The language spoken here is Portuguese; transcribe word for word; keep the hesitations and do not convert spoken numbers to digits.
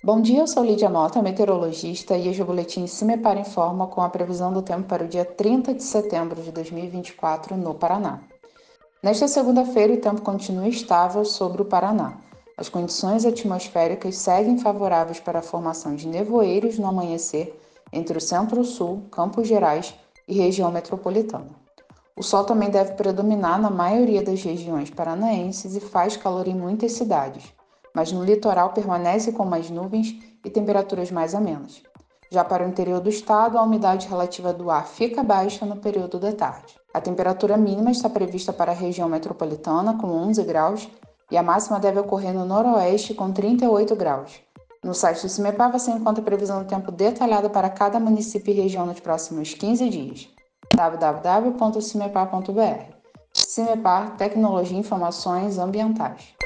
Bom dia, eu sou Lídia Mota, meteorologista, e hoje o boletim CIMEPAR informa com a previsão do tempo para o dia trinta de setembro de dois mil e vinte e quatro no Paraná. Nesta segunda-feira, o tempo continua estável sobre o Paraná. As condições atmosféricas seguem favoráveis para a formação de nevoeiros no amanhecer entre o centro-sul, Campos Gerais e região metropolitana. O sol também deve predominar na maioria das regiões paranaenses e faz calor em muitas cidades, mas no litoral permanece com mais nuvens e temperaturas mais amenas. Já para o interior do estado, a umidade relativa do ar fica baixa no período da tarde. A temperatura mínima está prevista para a região metropolitana, com onze graus, e a máxima deve ocorrer no noroeste, com trinta e oito graus. No site do CIMEPAR você encontra a previsão do tempo detalhada para cada município e região nos próximos quinze dias. w w w ponto cimepar ponto b r. CIMEPAR, Tecnologia e Informações Ambientais.